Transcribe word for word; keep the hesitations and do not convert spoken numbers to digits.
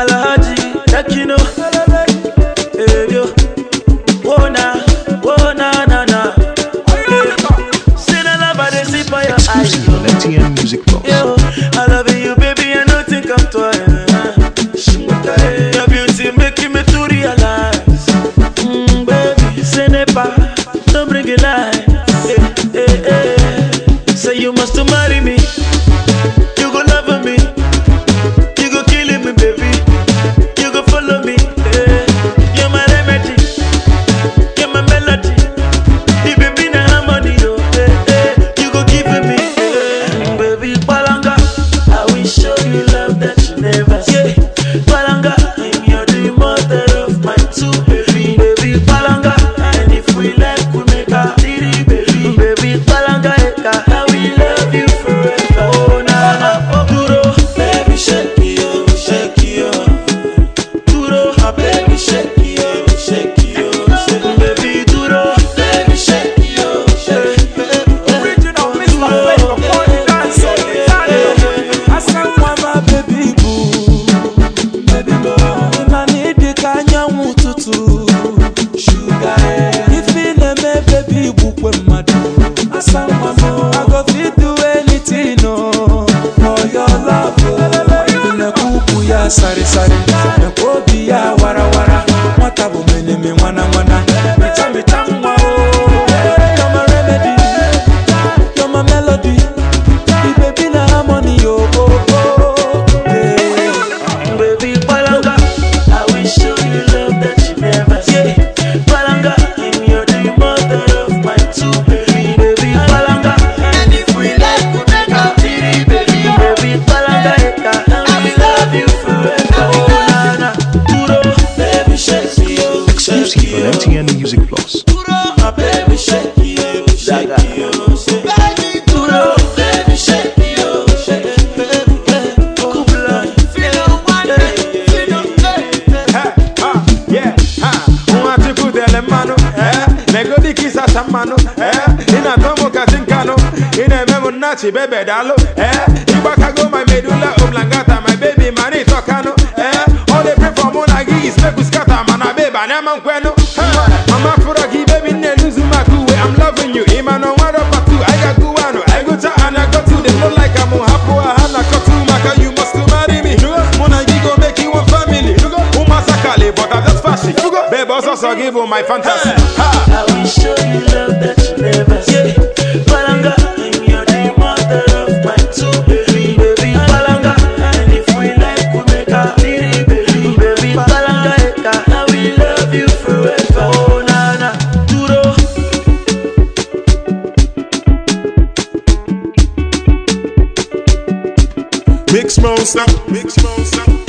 Alhaji, Tekino, hey yo, whoa na, whoa na na na. Say the love I dey see by your eyes. Exclusive on M T N Music Plus. Yo, I love you, baby. I don't think I'm twice. Your beauty making me to realize, mm, baby, say never, don't bring it light. Hey, hey, hey. Say you must marry me. You go love me. You go killing me, baby. You go follow me. Hey. You're my remedy. You're my melody. The baby na harmony, yo. Hey, hey. You go give me, hey. Baby, Palanga. I will show you love that you never see. Palanga, and you're the mother of my two baby. Baby, Palanga, and if we like, we make a three, baby. Baby, Palanga, I will love you forever. Oh, na na, duro, baby, shake you, shake you. Duro, baby, shake you, shake you. Baby, duro, baby, shake you, shake you. Original Mister Flavor, party dance on the radio. I said, "Mama, baby boo, baby boo, I need the kanya mututu, sugar. If you let me, baby boo, when my do, I said, Mama, I go fit do anything, no, for your love. Ne kuku ya sari sari, ne kobi ya wara wara, matabu mene me wana wana, mita mita mwa oh. You're my remedy, you're my melody, the baby na harmony, oh oh oh. Hey. Baby, Palanga, I will show you love that you never see. Palanga, and you're the mother of my two baby. Baby, Palanga, and if we like, we make a three, baby. Baby, Palanga, I will love you forever. Oh, na na, duro, baby, shake you, shake Exclusive on M T N you. Music Plus. Duro, baby, shake you, shake you. Baby, duro, baby, shake you, shake you. Cool blood, feel the one, feel the Hey, ah, yeah, ah, umati kudele mano, eh, negodi kisa samano, eh, ina tomo katinkano, ina memo nachi bebe dalo, eh, ibaka go my medulla oblongata, my baby mani tokano, eh, all they pray for monagi is make us scatter, mana beba nema nkweno, eh, mama furagi baby ne luzu makuwe, I'm loving you, ima no wado patu, I got guano, I go to and I go to, they look like I'm hapo, I hana kotu, maka you must marry me, monagi go make you one family, umasakale, but I just fashion, babe also give you my fantasy, ha. I will show you love that you never see. Palanga, and you're the mother of my two baby. Baby, Palanga, and if we like, we make a three, baby. Baby, Palanga, I will love you forever. Oh, na na, duro. Mix monster, mix monster.